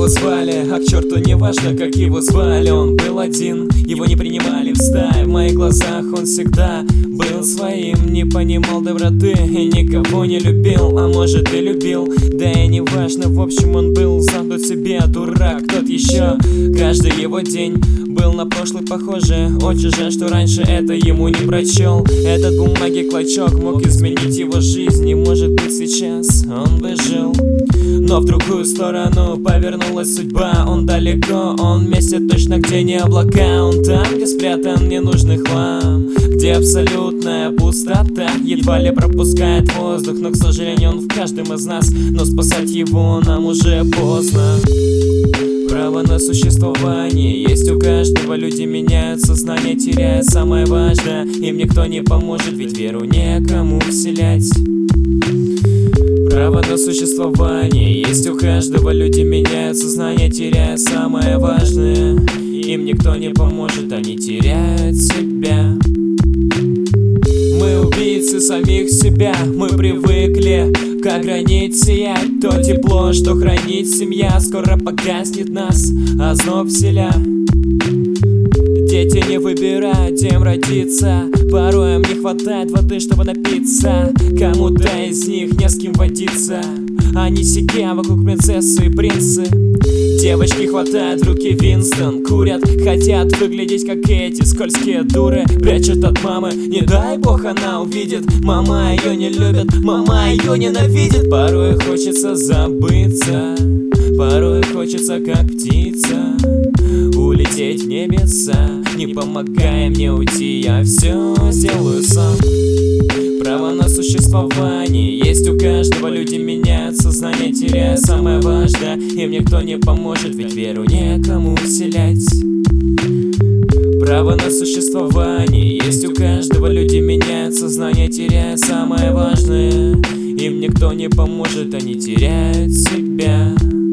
его звали, а к черту не важно, как его звали. Он был один, его не принимали в стае. В моих глазах он всегда был своим, не понимал доброты и никого не любил. А может и любил, да и не важно. В общем, он был замкнут себе, дурак тот еще. Каждый его день был на прошлый похоже. Очень жаль, что раньше это ему не прочел. Этот бумаги клочок мог изменить его жизнь, и может быть сейчас он бы жил. Но в другую сторону повернулась судьба. Он далеко, он в месте точно, где не облака. Он там, где спрятан ненужный хлам, где абсолютная пустота едва ли пропускает воздух. Но, к сожалению, он в каждом из нас, но спасать его нам уже поздно. Право на существование есть у каждого. Люди меняют сознание, теряя самое важное. Им никто не поможет, ведь веру некому вселять. Право на существование есть у каждого. Люди меняют сознание, теряя самое важное. Им никто не поможет, они теряют себя. Мы убийцы самих себя, мы привыкли как гранит сиять. То тепло, что хранит семья, скоро погаснет нас, озноб вселя. Дети не выбирают, где им родиться. Порой им не хватает воды, чтобы напиться. Кому-то из них не с кем водиться. Они сидят вокруг принцессы и принцы. Девочки хватают в руки Винстон, курят, хотят выглядеть как эти скользкие дуры. Прячут от мамы, не дай бог она увидит. Мама ее не любит, мама ее ненавидит. Порой хочется забыться, порой хочется как птица улететь в небеса. Не помогай мне уйти, я все сделаю сам. Право на существование есть у каждого. Люди меняют сознание, теряя самое важное. Им никто не поможет, ведь веру некому вселять. Право на существование есть у каждого. Люди меняют сознание, теряя самое важное. Им никто не поможет, они теряют себя.